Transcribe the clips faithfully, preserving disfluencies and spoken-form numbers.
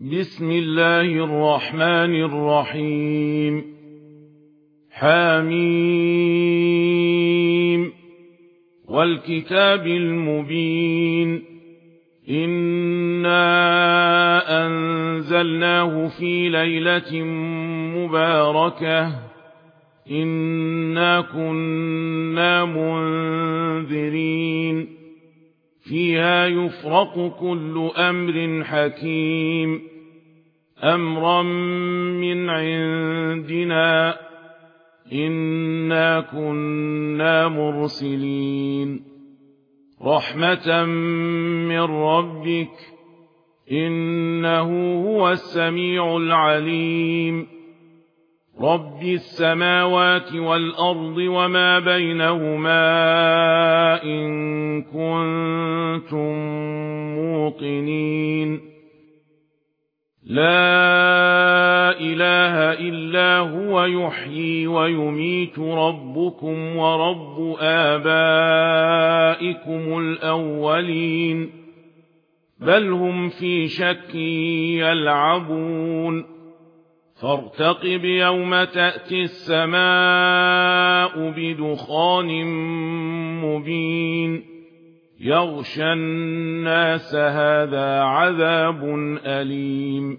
بسم الله الرحمن الرحيم. حميم والكتاب المبين. إنا أنزلناه في ليلة مباركة إنا كنا منذرين فيها يفرق كل أمر حكيم أمرا من عندنا إنا كنا مرسلين رحمة من ربك إنه هو السميع العليم رب السماوات والأرض وما بينهما إن كنتم موقنين لا إله إلا هو يحيي ويميت ربكم ورب آبائكم الأولين بل هم في شك يلعبون فارتقب يوم تأتي السماء بدخان مبين يغشى الناس هذا عذاب أليم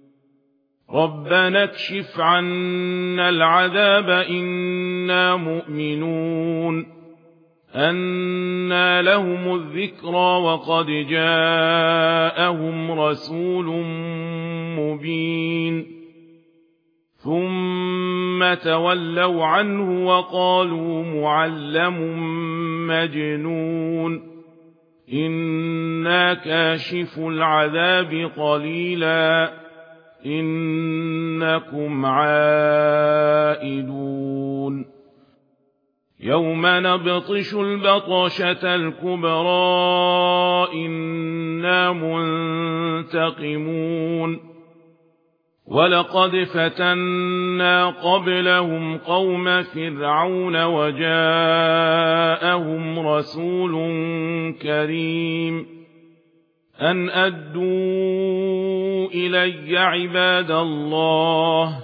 ربنا اكشف عنا العذاب إنا مؤمنون أنى لهم الذكرى وقد جاءهم رسول مبين ثم تولوا عنه وقالوا معلم مجنون إنا كاشف العذاب قليلا إنكم عائدون يوم نبطش البطشة الكبرى إنا منتقمون ولقد فتنا قبلهم قوم فرعون وجاءهم رسول كريم أن أدوا إلي عباد الله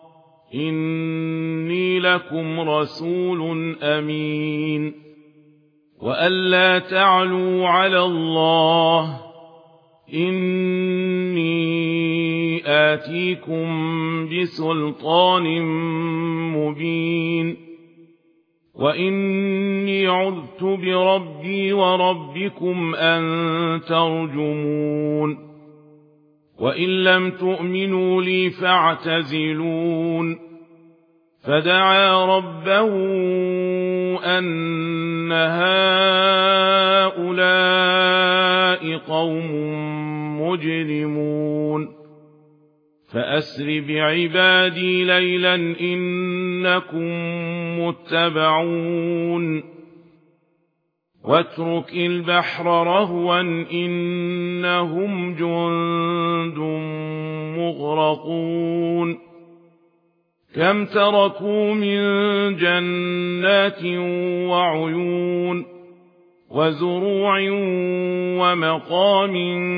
إني لكم رسول أمين وألا تعلوا على الله إني آتيكم بسلطان مبين وإني عذت بربي وربكم أن ترجمون وإن لم تؤمنوا لي فاعتزلون فدعا ربه أن هؤلاء قوم مجرمون فأسر بعبادي ليلا إنكم متبعون واترك البحر رهوا إنهم جند مغرقون كم تركوا من جنات وعيون وزروع ومقام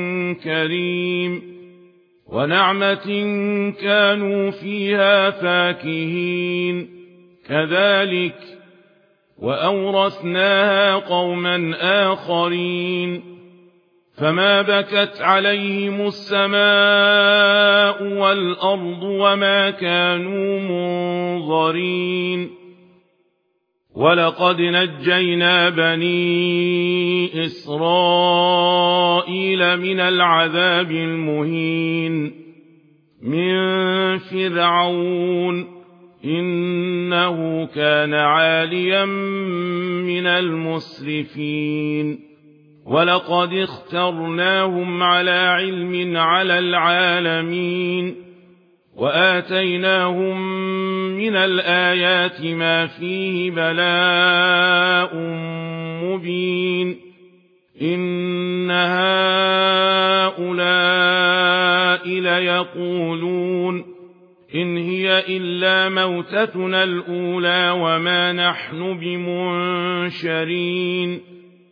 كريم ونعمة كانوا فيها فاكهين كذلك وأورثناها قوما آخرين فما بكت عليهم السماء والأرض وما كانوا منظرين ولقد نجينا بني إسرائيل من العذاب المهين من فرعون إنه كان عاليا من المسرفين ولقد اخترناهم على علم على العالمين وآتيناهم من الآيات ما فيه بلاء مبين إن هؤلاء ليقولون إن هي إلا موتتنا الأولى وما نحن بمنشرين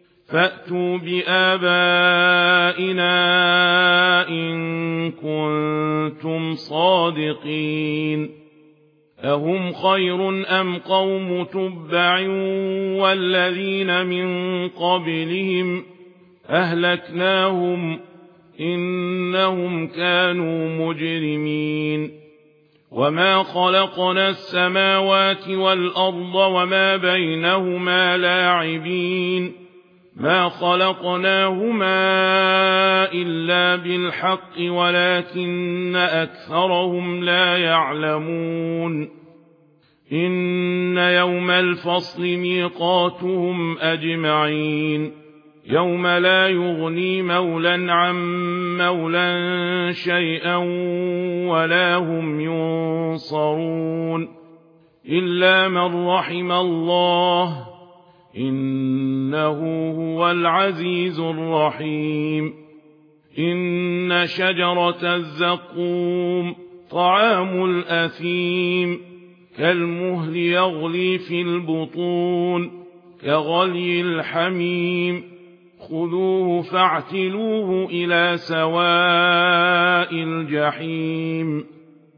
فأتوا بآبائنا إن كنتم كنتم صادقين أهم خير أم قوم تبع والذين من قبلهم أهلكناهم إنهم كانوا مجرمين وما خلقنا السماوات والأرض وما بينهما لاعبين ما خلقناهما إلا بالحق ولكن أكثرهم لا يعلمون إن يوم الفصل ميقاتهم أجمعين يوم لا يغني مولى عن مولى شيئا ولا هم ينصرون إلا من رحم الله إنه هو العزيز الرحيم إن شجرة الزقوم طعام الأثيم كالمهل يغلي في البطون كغلي الحميم خذوه فاعتلوه إلى سواء الجحيم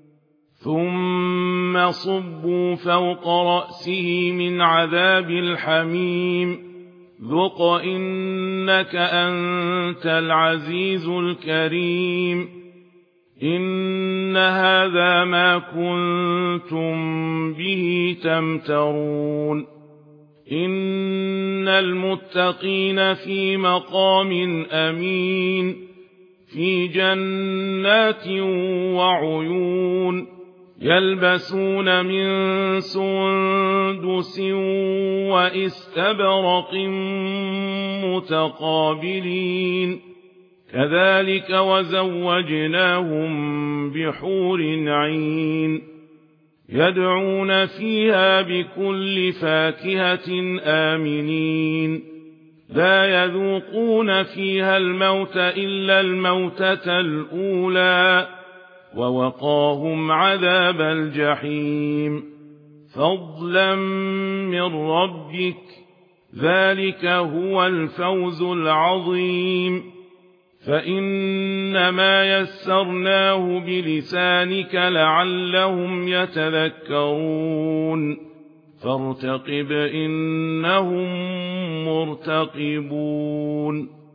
ثم صبوا فوق رأسه من عذاب الحميم ذق إنك أنت العزيز الكريم إن هذا ما كنتم به تمترون إن المتقين في مقام أمين في جنات وعيون يلبسون من سندس وإستبرق متقابلين كذلك وزوجناهم بحور عين يدعون فيها بكل فاكهة آمنين لا يذوقون فيها الموت إلا الموتة الأولى ووقاهم عذاب الجحيم فضلا من ربك ذلك هو الفوز العظيم فإنما يسرناه بلسانك لعلهم يتذكرون فارتقب إنهم مرتقبون